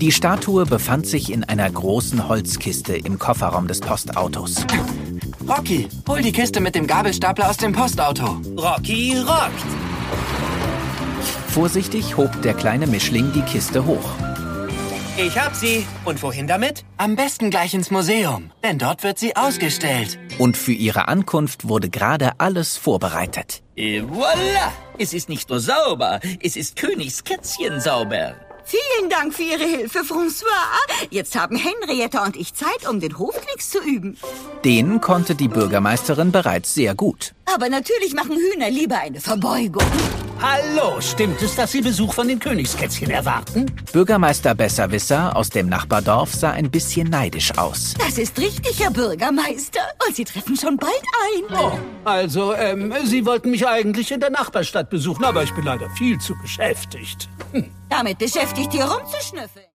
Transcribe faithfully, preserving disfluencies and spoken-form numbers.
Die Statue befand sich in einer großen Holzkiste im Kofferraum des Postautos. Rocky, hol die Kiste mit dem Gabelstapler aus dem Postauto. Rocky rockt! Vorsichtig hob der kleine Mischling die Kiste hoch. Ich hab sie. Und wohin damit? Am besten gleich ins Museum, denn dort wird sie ausgestellt. Und für ihre Ankunft wurde gerade alles vorbereitet. Et voilà! Es ist nicht nur sauber, es ist Königskätzchen sauber. Vielen Dank für Ihre Hilfe, François. Jetzt haben Henrietta und ich Zeit, um den Hofknicks zu üben. Den konnte die Bürgermeisterin bereits sehr gut. Aber natürlich machen Hühner lieber eine Verbeugung. Hallo, stimmt es, dass Sie Besuch von den Königskätzchen erwarten? Bürgermeister Besserwisser aus dem Nachbardorf sah ein bisschen neidisch aus. Das ist richtig, Herr Bürgermeister. Und Sie treffen schon bald ein. Oh, also, ähm, Sie wollten mich eigentlich in der Nachbarstadt besuchen, aber ich bin leider viel zu beschäftigt. Hm. Damit beschäftigt, hier rumzuschnüffeln.